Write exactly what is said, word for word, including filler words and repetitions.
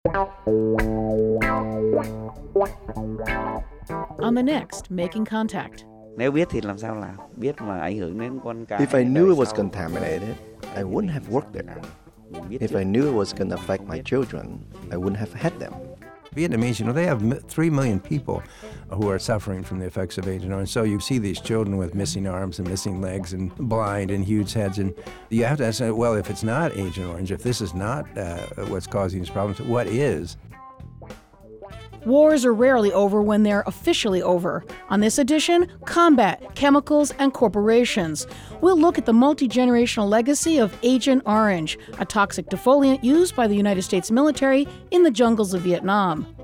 On the next Making Contact. Nếu biết thì làm sao làm? Biết mà ảnh hưởng đến con cái. If I knew it was contaminated, I wouldn't have worked there. If I knew it was going to affect my children, I wouldn't have had them. Vietnamese, you know, they have three million people who are suffering from the effects of Agent Orange. So you see these children with missing arms and missing legs and blind and huge heads. And you have to ask, well, if it's not Agent Orange, if this is not uh, what's causing these problems, what is? Wars are rarely over when they're officially over. On this edition, combat, chemicals, and corporations. We'll look at the multi-generational legacy of Agent Orange, a toxic defoliant used by the United States military in the jungles of Vietnam.